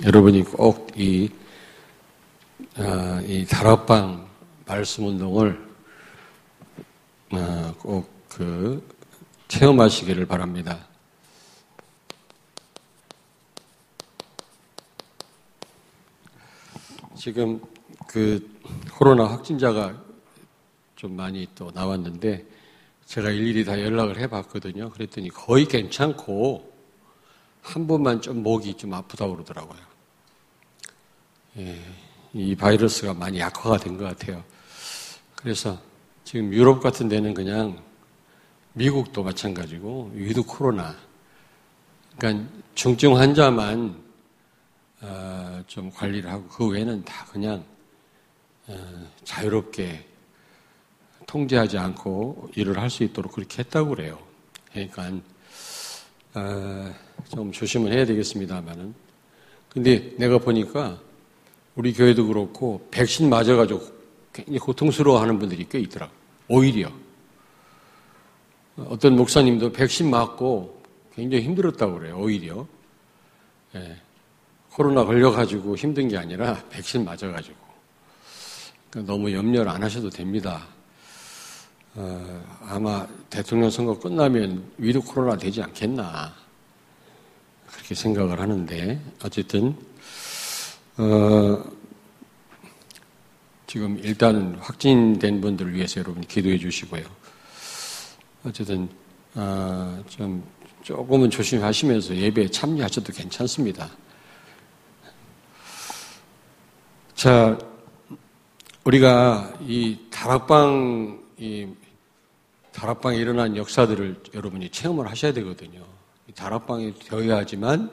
여러분이 꼭 이 다락방 말씀 운동을 꼭 체험하시기를 바랍니다. 지금 코로나 확진자가 좀 많이 또 나왔는데 제가 일일이 다 연락을 해봤거든요. 그랬더니 거의 괜찮고 한 번만 좀 목이 좀 아프다고 그러더라고요. 예, 이 바이러스가 많이 약화가 된 것 같아요. 그래서 지금 유럽 같은 데는 그냥 미국도 마찬가지고 위드 코로나, 그러니까 중증 환자만 좀 관리를 하고 그 외에는 다 그냥 자유롭게 통제하지 않고 일을 할 수 있도록 그렇게 했다고 그래요. 그러니까 좀 조심을 해야 되겠습니다만은. 근데 내가 보니까 우리 교회도 그렇고 백신 맞아가지고 굉장히 고통스러워하는 분들이 꽤 있더라고요. 오히려 어떤 목사님도 백신 맞고 굉장히 힘들었다고 그래요. 오히려 코로나 걸려가지고 힘든 게 아니라 백신 맞아가지고. 그러니까 너무 염려를 안 하셔도 됩니다. 아마 대통령 선거 끝나면 위드 코로나 되지 않겠나 그렇게 생각을 하는데 어쨌든 지금 일단 확진된 분들을 위해서 여러분 기도해 주시고요. 어쨌든 좀 조금은 조심하시면서 예배에 참여하셔도 괜찮습니다. 자, 우리가 이 다락방에 일어난 역사들을 여러분이 체험을 하셔야 되거든요. 다락방이 되어야지만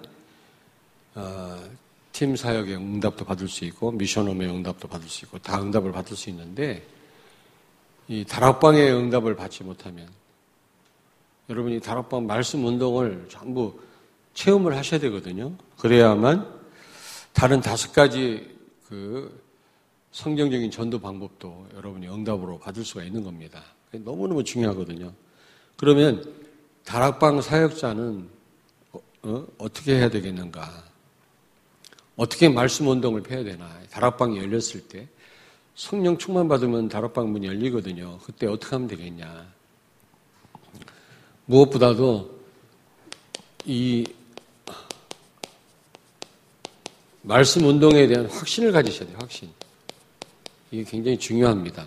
팀 사역의 응답도 받을 수 있고 미션홈의 응답도 받을 수 있고 다 응답을 받을 수 있는데 이 다락방의 응답을 받지 못하면 여러분이 다락방 말씀 운동을 전부 체험을 하셔야 되거든요. 그래야만 다른 5가지 성경적인 전도 방법도 여러분이 응답으로 받을 수가 있는 겁니다. 너무너무 중요하거든요. 그러면 다락방 사역자는 어떻게 해야 되겠는가? 어떻게 말씀 운동을 펴야 되나? 다락방이 열렸을 때 성령 충만 받으면 다락방 문이 열리거든요. 그때 어떻게 하면 되겠냐? 무엇보다도 이 말씀 운동에 대한 확신을 가지셔야 돼요. 확신. 이게 굉장히 중요합니다.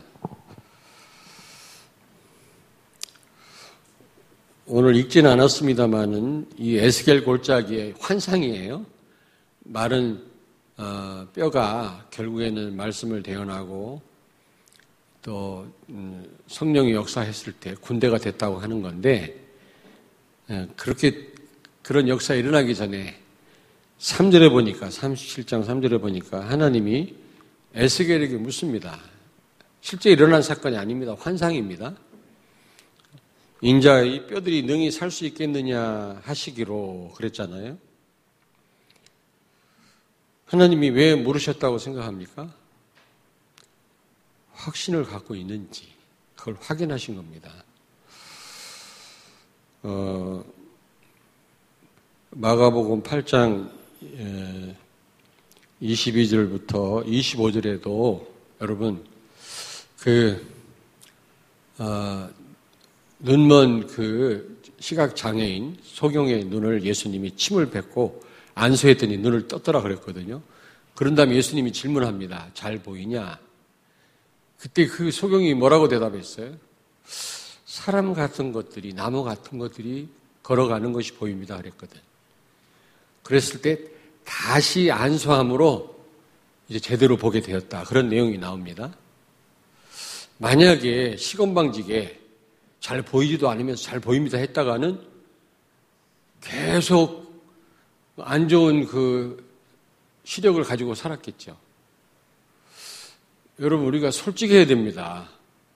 오늘 읽지는 않았습니다만은 이 에스겔 골짜기의 환상이에요. 마른 뼈가 결국에는 말씀을 대언하고 또 성령이 역사했을 때 군대가 됐다고 하는 건데 그런 역사 일어나기 전에 3절에 보니까 37장 3절에 보니까 하나님이 에스겔에게 묻습니다. 실제 일어난 사건이 아닙니다. 환상입니다. 인자의 뼈들이 능히 살 수 있겠느냐 하시기로 그랬잖아요. 하나님이 왜 물으셨다고 생각합니까? 확신을 갖고 있는지 그걸 확인하신 겁니다. 마가복음 8장 22절부터 25절에도 여러분 눈먼 시각장애인 소경의 눈을 예수님이 침을 뱉고 안수했더니 눈을 떴더라 그랬거든요. 그런 다음에 예수님이 질문합니다. 잘 보이냐? 그때 그 소경이 뭐라고 대답했어요? 사람 같은 것들이, 나무 같은 것들이 걸어가는 것이 보입니다 그랬거든. 그랬을 때 다시 안수함으로 이제 제대로 보게 되었다. 그런 내용이 나옵니다. 만약에 시건방지게 잘 보이지도 않으면서 잘 보입니다 했다가는 계속 안 좋은 시력을 가지고 살았겠죠. 여러분, 우리가 솔직해야 됩니다.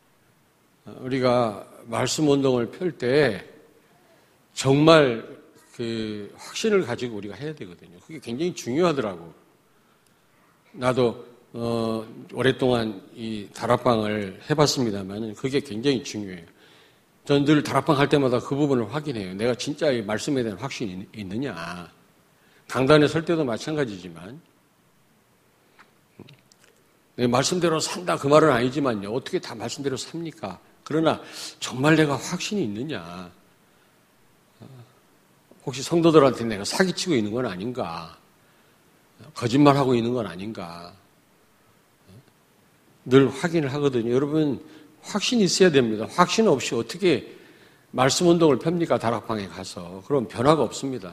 우리가 말씀 운동을 펼 때 정말 확신을 가지고 우리가 해야 되거든요. 그게 굉장히 중요하더라고. 나도 오랫동안 이 다락방을 해봤습니다만 그게 굉장히 중요해요. 저는 늘 다락방 할 때마다 그 부분을 확인해요. 내가 진짜 이 말씀에 대한 확신이 있느냐. 강단에 설 때도 마찬가지지만 내 말씀대로 산다 그 말은 아니지만요. 어떻게 다 말씀대로 삽니까? 그러나 정말 내가 확신이 있느냐? 혹시 성도들한테 내가 사기치고 있는 건 아닌가? 거짓말하고 있는 건 아닌가? 늘 확인을 하거든요. 여러분 확신이 있어야 됩니다. 확신 없이 어떻게 말씀 운동을 펴니까 다락방에 가서. 그럼 변화가 없습니다.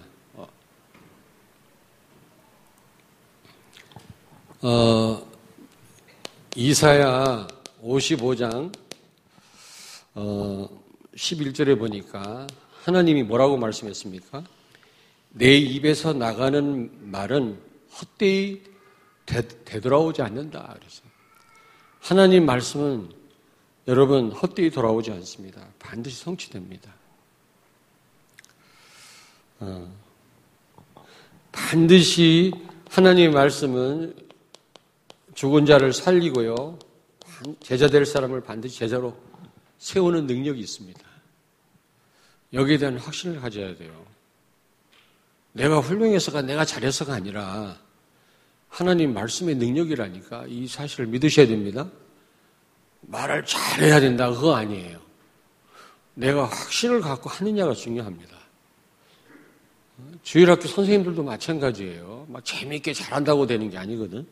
이사야 55장 11절에 보니까 하나님이 뭐라고 말씀했습니까? 내 입에서 나가는 말은 헛되이 되돌아오지 않는다. 그래서 하나님 말씀은 여러분 헛되이 돌아오지 않습니다. 반드시 성취됩니다. 반드시 하나님의 말씀은 죽은 자를 살리고요. 제자 될 사람을 반드시 제자로 세우는 능력이 있습니다. 여기에 대한 확신을 가져야 돼요. 내가 훌륭해서가 내가 잘해서가 아니라 하나님 말씀의 능력이라니까 이 사실을 믿으셔야 됩니다. 말을 잘해야 된다 그거 아니에요. 내가 확신을 갖고 하느냐가 중요합니다. 주일학교 선생님들도 마찬가지예요. 막 재미있게 잘한다고 되는 게 아니거든.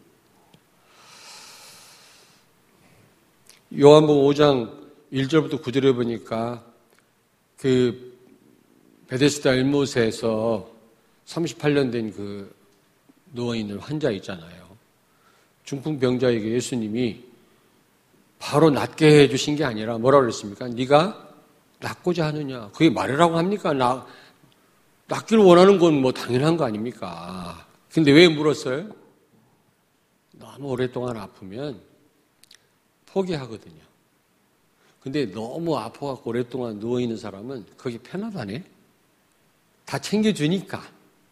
요한복음 5장 1절부터 9절에 보니까 그 베데스다 일못에서 38년 된 그 누워있는 환자 있잖아요. 중풍병자에게 예수님이 바로 낫게 해주신 게 아니라 뭐라고 그랬습니까? 네가 낫고자 하느냐. 그게 말이라고 합니까? 낫기를 원하는 건 뭐 당연한 거 아닙니까? 근데 왜 물었어요? 너무 오랫동안 아프면 포기하거든요. 근데 너무 아파갖고 오랫동안 누워있는 사람은 거기 편하다네? 다 챙겨주니까.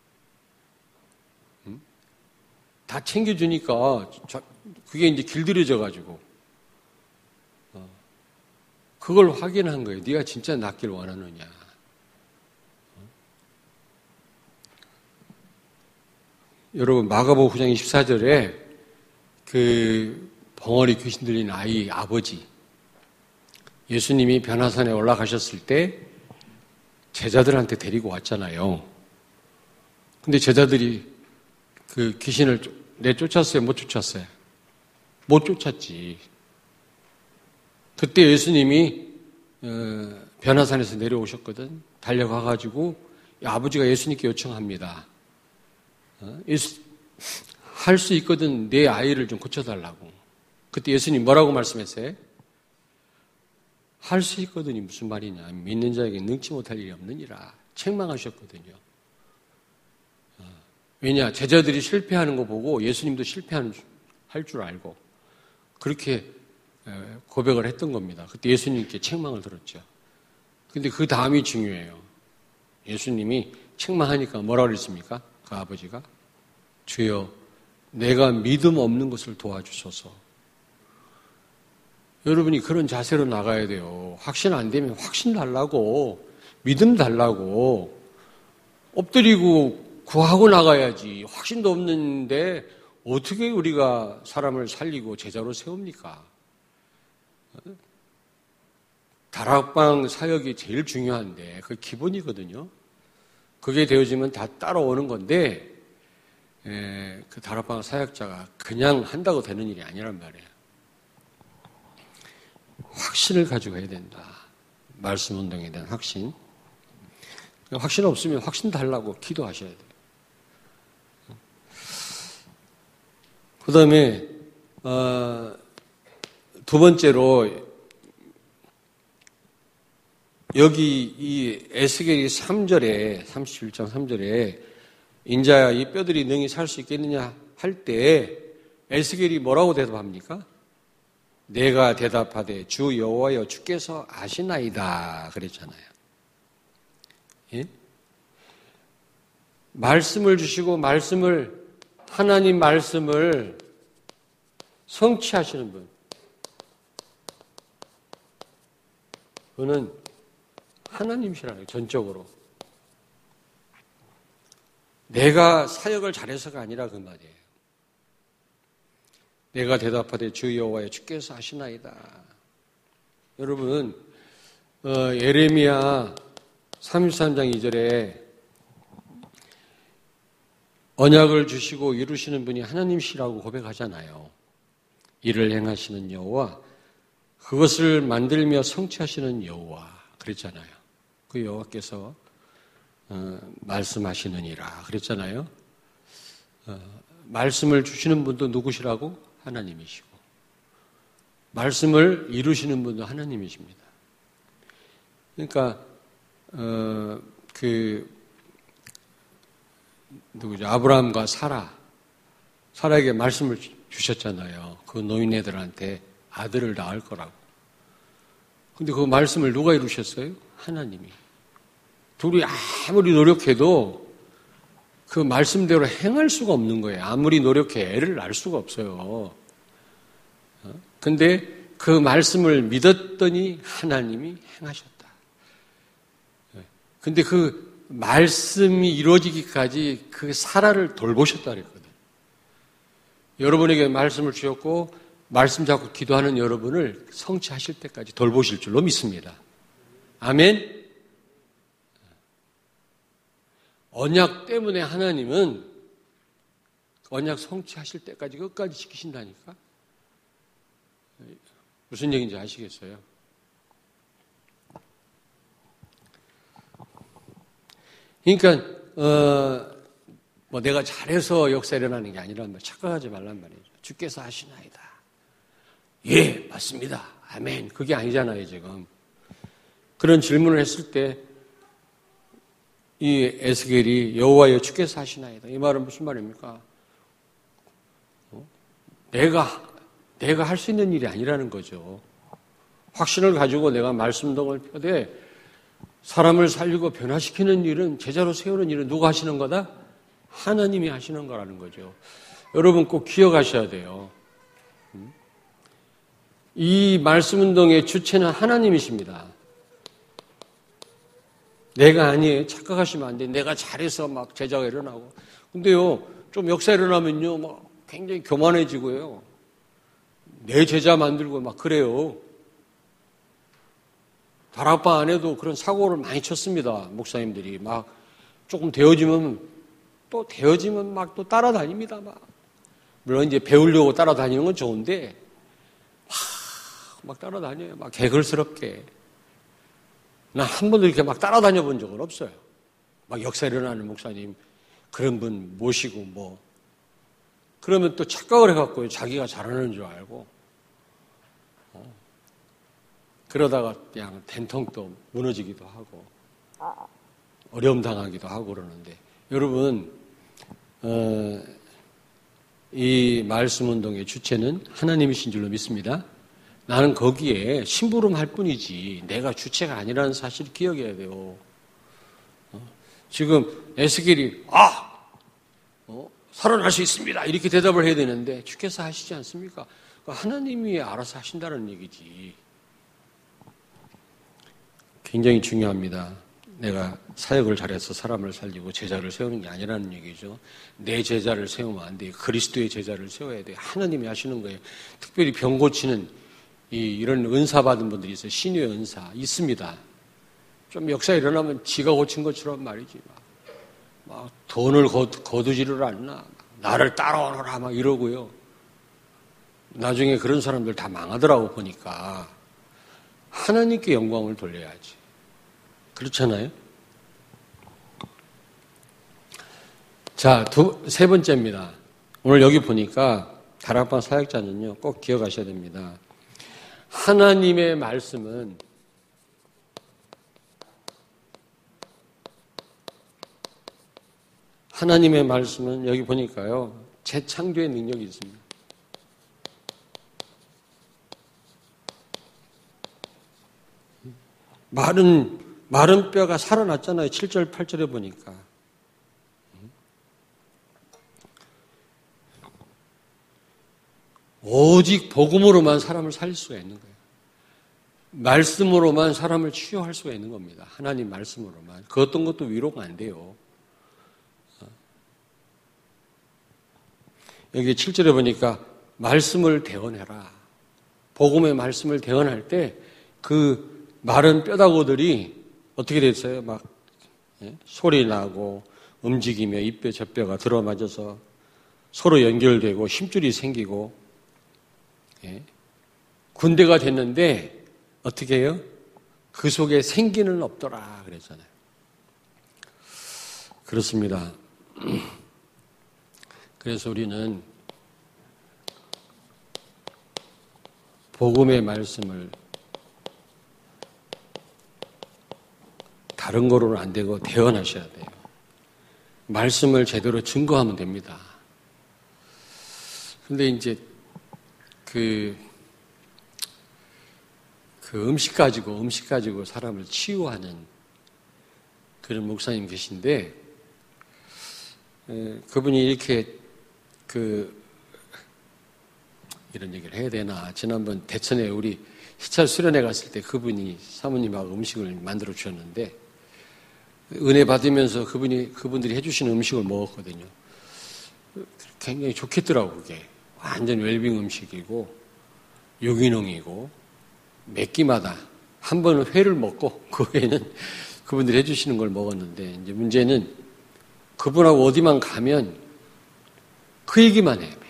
다 챙겨주니까 그게 이제 길들여져가지고 그걸 확인한 거예요. 네가 진짜 낫길 원하느냐. 여러분 마가복음 9장 24절에 그 벙어리 귀신 들린 아이 아버지 예수님이 변화산에 올라가셨을 때 제자들한테 데리고 왔잖아요. 근데 제자들이 그 귀신을 내쫓았어요? 못 쫓았어요? 못 쫓았지. 그때 예수님이 변화산에서 내려오셨거든. 달려가가지고 아버지가 예수님께 요청합니다. 할 수 있거든 내 아이를 좀 고쳐달라고. 그때 예수님 뭐라고 말씀했어요? 할 수 있거든이 무슨 말이냐. 믿는 자에게 능치 못할 일이 없느니라. 책망하셨거든요. 왜냐? 제자들이 실패하는 거 보고 예수님도 할 줄 알고 그렇게 고백을 했던 겁니다. 그때 예수님께 책망을 들었죠. 근데 그 다음이 중요해요. 예수님이 책망하니까 뭐라고 그랬습니까? 그 아버지가 주여 내가 믿음 없는 것을 도와주소서. 여러분이 그런 자세로 나가야 돼요. 확신 안 되면 확신 달라고 믿음 달라고 엎드리고 구하고 나가야지. 확신도 없는데 어떻게 우리가 사람을 살리고 제자로 세웁니까? 다락방 사역이 제일 중요한데 그게 기본이거든요. 그게 되어지면 다 따라오는 건데 그 다락방 사역자가 그냥 한다고 되는 일이 아니란 말이에요. 확신을 가지고 해야 된다. 말씀 운동에 대한 확신. 확신 없으면 확신 달라고 기도하셔야 돼요. 그 다음에 두 번째로 여기 이 에스겔이 3절에 31장 3절에 인자야 이 뼈들이 능히 살 수 있겠느냐 할 때 에스겔이 뭐라고 대답합니까? 내가 대답하되 주 여호와여 주께서 아시나이다 그랬잖아요. 예? 말씀을 주시고 하나님 말씀을 성취하시는 분. 그는 하나님이시라는 전적으로. 내가 사역을 잘해서가 아니라 그 말이에요. 내가 대답하되 주 여호와여 주께서 하시나이다. 여러분 예레미야 33장 2절에 언약을 주시고 이루시는 분이 하나님이시라고 고백하잖아요. 이를 행하시는 여호와, 그것을 만들며 성취하시는 여호와 그랬잖아요. 그 여호와께서 말씀하시느니라 그랬잖아요. 말씀을 주시는 분도 누구시라고? 하나님이시고 말씀을 이루시는 분도 하나님이십니다. 그러니까 누구죠? 아브라함과 사라에게 말씀을 주셨잖아요. 그 노인네들한테 아들을 낳을 거라고. 근데 그 말씀을 누가 이루셨어요? 하나님이. 둘이 아무리 노력해도 그 말씀대로 행할 수가 없는 거예요. 아무리 노력해 애를 낳을 수가 없어요. 근데 그 말씀을 믿었더니 하나님이 행하셨다. 근데 그 말씀이 이루어지기까지 그 사라를 돌보셨다 그랬거든요. 여러분에게 말씀을 주셨고 말씀 잡고 기도하는 여러분을 성취하실 때까지 돌보실 줄로 믿습니다. 아멘. 언약 때문에 하나님은 언약 성취하실 때까지 끝까지 지키신다니까. 무슨 얘기인지 아시겠어요? 그러니까 내가 잘해서 역사 일어나는 게 아니란 말, 착각하지 말란 말이죠. 주께서 하시나이다. 예, 맞습니다. 아멘. 그게 아니잖아요, 지금. 그런 질문을 했을 때 이 에스겔이 여호와여 주께서 하시나이다. 이 말은 무슨 말입니까? 내가 할 수 있는 일이 아니라는 거죠. 확신을 가지고 내가 말씀동을 펴되 사람을 살리고 변화시키는 일은, 제자로 세우는 일은 누가 하시는 거다? 하나님이 하시는 거라는 거죠. 여러분 꼭 기억하셔야 돼요. 이 말씀운동의 주체는 하나님이십니다. 내가 아니에요. 착각하시면 안 돼. 내가 잘해서 막 제자가 일어나고. 근데요, 좀 역사 일어나면요, 막 굉장히 교만해지고요. 내 제자 만들고 막 그래요. 다락방 안에도 그런 사고를 많이 쳤습니다. 목사님들이 막 조금 되어지면 막 또 따라다닙니다. 물론 이제 배우려고 따라다니는 건 좋은데 막 따라다녀요. 막 개걸스럽게. 난 한 번도 이렇게 막 따라다녀 본 적은 없어요. 막 역사 일어나는 목사님 그런 분 모시고 뭐 그러면 또 착각을 해갖고 자기가 잘하는 줄 알고 그러다가 그냥 된통 또 무너지기도 하고 어려움 당하기도 하고 그러는데 여러분 이 말씀운동의 주체는 하나님이신 줄로 믿습니다. 나는 거기에 심부름할 뿐이지 내가 주체가 아니라는 사실을 기억해야 돼요. 지금 에스겔이 살아날 수 있습니다 이렇게 대답을 해야 되는데 주께서 하시지 않습니까? 하나님이 알아서 하신다는 얘기지. 굉장히 중요합니다. 내가 사역을 잘해서 사람을 살리고 제자를 세우는 게 아니라는 얘기죠. 내 제자를 세우면 안 돼요. 그리스도의 제자를 세워야 돼요. 하나님이 하시는 거예요. 특별히 병 고치는 이런 은사 받은 분들이 있어요. 신유의 은사 있습니다. 좀 역사 일어나면 지가 고친 것처럼 말이지. 막 돈을 거두지를 않나. 나를 따라오너라 막 이러고요. 나중에 그런 사람들 다 망하더라고 보니까 하나님께 영광을 돌려야지. 그렇잖아요? 자, 세 번째입니다. 오늘 여기 보니까 다락방 사역자는요, 꼭 기억하셔야 됩니다. 하나님의 말씀은 여기 보니까요, 재창조의 능력이 있습니다. 마른 뼈가 살아났잖아요. 7절, 8절에 보니까. 오직 복음으로만 사람을 살릴 수가 있는 거예요. 말씀으로만 사람을 치유할 수가 있는 겁니다. 하나님 말씀으로만. 그 어떤 것도 위로가 안 돼요. 여기 7절에 보니까 말씀을 대언해라. 복음의 말씀을 대언할 때 그 마른 뼈다구들이 어떻게 됐어요? 막 소리 나고 움직이며 이뼈 저뼈가 들어맞아서 서로 연결되고 힘줄이 생기고 군대가 됐는데 어떻게 해요? 그 속에 생기는 없더라 그랬잖아요. 그렇습니다. 그래서 우리는 복음의 말씀을 다른 거로는 안 되고 대언하셔야 돼요. 말씀을 제대로 증거하면 됩니다. 근데 이제 그 음식 가지고 사람을 치유하는 그런 목사님 계신데, 그분이 이렇게 이런 얘기를 해야 되나. 지난번 대천에 우리 시찰 수련회 갔을 때 그분이 사모님하고 음식을 만들어 주셨는데, 은혜 받으면서 그분들이 해주시는 음식을 먹었거든요. 굉장히 좋겠더라고, 그게. 완전 웰빙 음식이고, 유기농이고, 몇 끼마다 한 번은 회를 먹고, 그 외에는 그분들이 해주시는 걸 먹었는데, 이제 문제는 그분하고 어디만 가면 그 얘기만 해.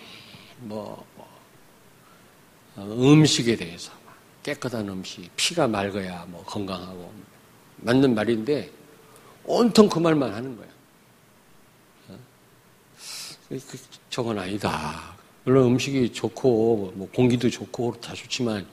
음식에 대해서. 깨끗한 음식, 피가 맑아야 건강하고. 맞는 말인데, 온통 그 말만 하는 거야. 저건 아니다. 물론 음식이 좋고, 공기도 좋고, 다 좋지만,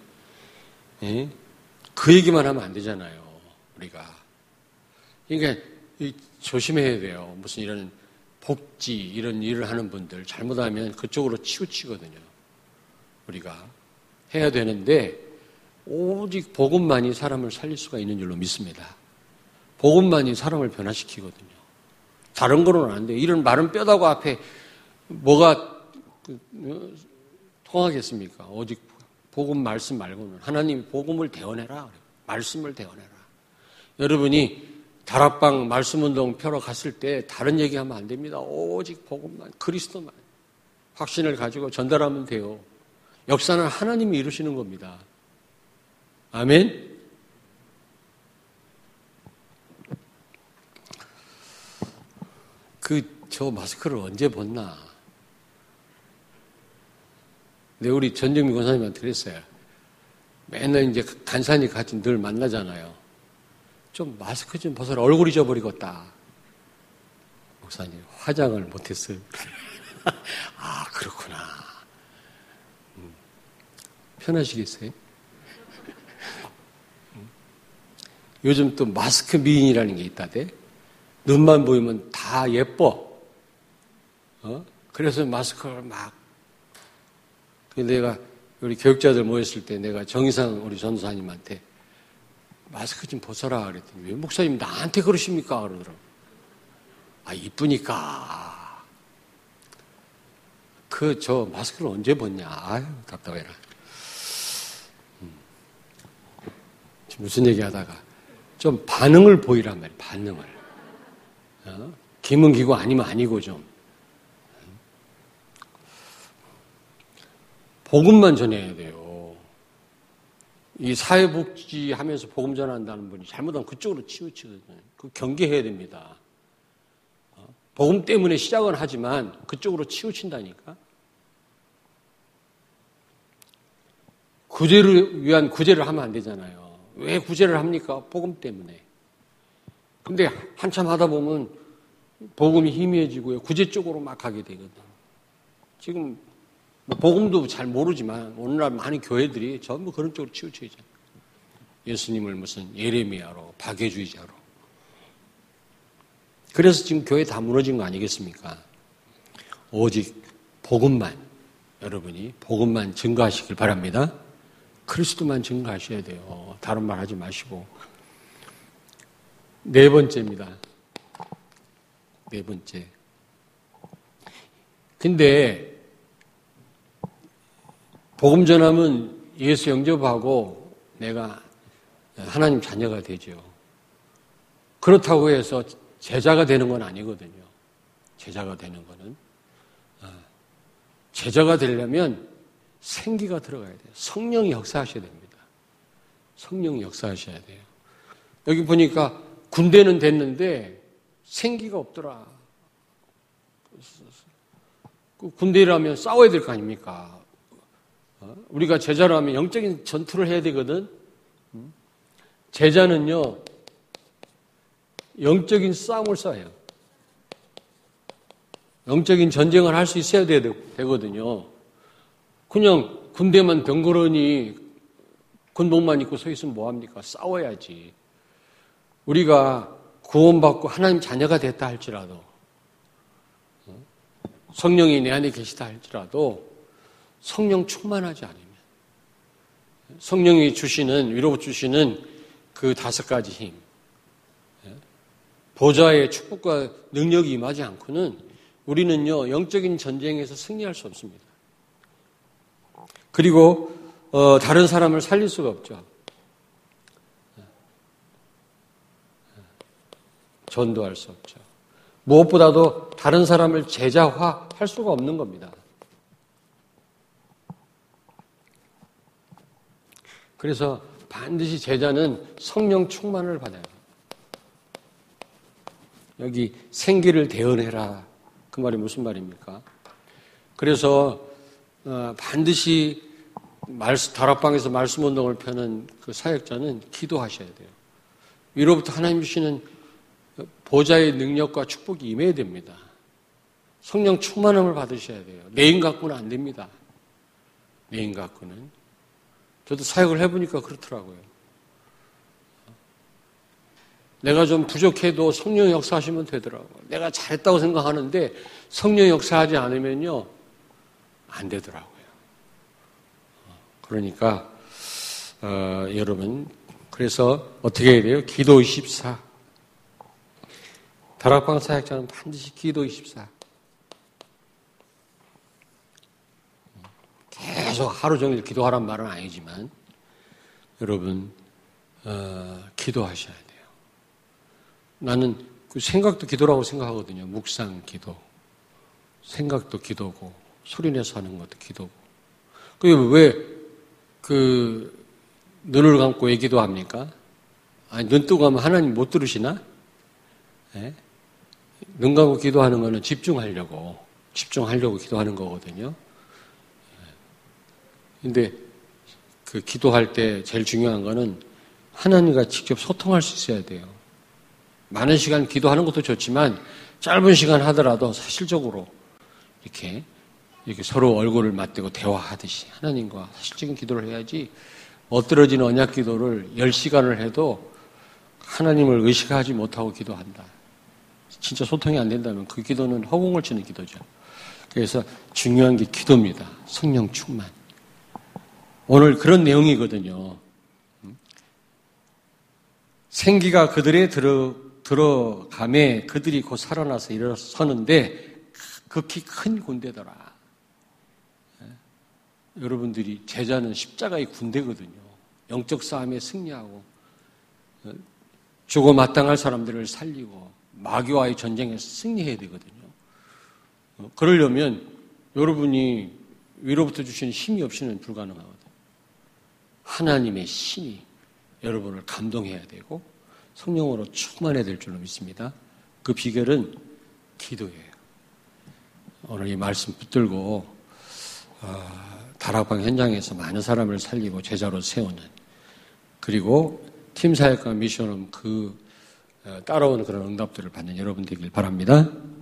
그 얘기만 하면 안 되잖아요, 우리가. 그러니까, 조심해야 돼요. 무슨 이런 복지, 이런 일을 하는 분들, 잘못하면 그쪽으로 치우치거든요. 우리가 해야 되는데, 오직 복음만이 사람을 살릴 수가 있는 줄로 믿습니다. 복음만이 사람을 변화시키거든요. 다른 거로는 안 돼요. 이런 마른 뼈다구 앞에 뭐가 통하겠습니까? 오직 복음 말씀 말고는. 하나님 복음을 대언해라. 말씀을 대언해라. 여러분이 다락방 말씀운동 펴러 갔을 때 다른 얘기하면 안 됩니다. 오직 복음만, 그리스도만 확신을 가지고 전달하면 돼요. 역사는 하나님이 이루시는 겁니다. 아멘? 저 마스크를 언제 벗나? 근데 우리 전정민 권사님한테 그랬어요. 맨날 이제 간사님 같이 늘 만나잖아요. 좀 마스크 좀 벗어라. 얼굴 잊어버리겠다. 목사님, 화장을 못했어요. 아, 그렇구나. 편하시겠어요? 요즘 또 마스크 미인이라는 게 있다대. 눈만 보이면 다 예뻐. 그래서 마스크를 막. 내가 우리 교육자들 모였을 때 내가 정의상 우리 전도사님한테 마스크 좀 벗어라 그랬더니 왜 목사님 나한테 그러십니까? 그러더라고. 아, 이쁘니까. 저 마스크를 언제 벗냐? 아유, 답답해라. 무슨 얘기 하다가 좀 반응을 보이란 말이야, 반응을. 기면 기고 아니면 아니고 좀. 복음만 전해야 돼요. 이 사회복지 하면서 복음 전한다는 분이 잘못하면 그쪽으로 치우치거든요. 경계해야 됩니다. 복음 때문에 시작은 하지만 그쪽으로 치우친다니까. 구제를 위한 구제를 하면 안 되잖아요. 왜 구제를 합니까? 복음 때문에. 근데 한참 하다 보면 복음이 희미해지고요. 구제 쪽으로 막 가게 되거든. 지금 복음도 잘 모르지만 오늘날 많은 교회들이 전부 그런 쪽으로 치우쳐 있잖아요. 예수님을 무슨 예레미야로, 박애주의자로. 그래서 지금 교회 다 무너진 거 아니겠습니까? 오직 복음만, 여러분이 복음만 증거하시길 바랍니다. 그리스도만 증거하셔야 돼요. 다른 말 하지 마시고. 네 번째입니다. 네 번째. 근데 복음 전하면 예수 영접하고 내가 하나님 자녀가 되죠. 그렇다고 해서 제자가 되는 건 아니거든요. 제자가 되는 거는. 제자가 되려면 생기가 들어가야 돼요. 성령이 역사하셔야 됩니다. 성령이 역사하셔야 돼요. 여기 보니까 군대는 됐는데 생기가 없더라. 군대라면 싸워야 될 거 아닙니까? 우리가 제자라면 영적인 전투를 해야 되거든. 제자는요, 영적인 싸움을 싸워요. 영적인 전쟁을 할 수 있어야 되거든요. 그냥 군대만 덩그러니 군복만 입고 서 있으면 뭐합니까? 싸워야지. 우리가 구원받고 하나님 자녀가 됐다 할지라도, 성령이 내 안에 계시다 할지라도 성령 충만하지 않으면, 성령이 주시는, 위로부터 주시는 그 5가지 힘, 보좌의 축복과 능력이 임하지 않고는 우리는요, 영적인 전쟁에서 승리할 수 없습니다. 그리고 다른 사람을 살릴 수가 없죠. 전도할 수 없죠. 무엇보다도 다른 사람을 제자화할 수가 없는 겁니다. 그래서 반드시 제자는 성령 충만을 받아야 돼요. 여기 생기를 대언해라. 그 말이 무슨 말입니까? 그래서 반드시 다락방에서 말씀 운동을 펴는 그 사역자는 기도하셔야 돼요. 위로부터 하나님 주시는 보좌의 능력과 축복이 임해야 됩니다. 성령 충만함을 받으셔야 돼요. 내 힘 갖고는 안 됩니다. 내 힘 갖고는. 저도 사역을 해보니까 그렇더라고요. 내가 좀 부족해도 성령 역사하시면 되더라고요. 내가 잘했다고 생각하는데 성령 역사하지 않으면요, 안 되더라고요. 그러니까 여러분, 그래서 어떻게 해야 돼요? 기도 24. 다락방 사역자는 반드시 기도 24. 계속 하루 종일 기도하란 말은 아니지만 여러분 기도하셔야 돼요. 나는 그 생각도 기도라고 생각하거든요. 묵상 기도, 생각도 기도고 소리내서 하는 것도 기도고. 왜 눈을 감고 왜 기도합니까? 아니, 눈 뜨고 하면 하나님 못 들으시나? 네? 눈 감고 기도하는 거는 집중하려고 기도하는 거거든요. 근데 그 기도할 때 제일 중요한 거는 하나님과 직접 소통할 수 있어야 돼요. 많은 시간 기도하는 것도 좋지만 짧은 시간 하더라도 사실적으로 이렇게 서로 얼굴을 맞대고 대화하듯이 하나님과 사실적인 기도를 해야지, 엎드러진 언약 기도를 10시간을 해도 하나님을 의식하지 못하고 기도한다. 진짜 소통이 안 된다면 그 기도는 허공을 치는 기도죠. 그래서 중요한 게 기도입니다. 성령 충만. 오늘 그런 내용이거든요. 생기가 그들에 들어가매 그들이 곧 살아나서 일어서는데 극히 큰 군대더라. 여러분들이 제자는 십자가의 군대거든요. 영적 싸움에 승리하고 죽어 마땅할 사람들을 살리고 마귀와의 전쟁에서 승리해야 되거든요. 그러려면 여러분이 위로부터 주신 힘이 없이는 불가능하거든요. 하나님의 신이 여러분을 감동해야 되고 성령으로 충만해야 될 줄로 믿습니다. 그 비결은 기도예요. 오늘 이 말씀 붙들고 다락방 현장에서 많은 사람을 살리고 제자로 세우는, 그리고 팀 사역과 미션은 따라오는 그런 응답들을 받는 여러분 되길 바랍니다.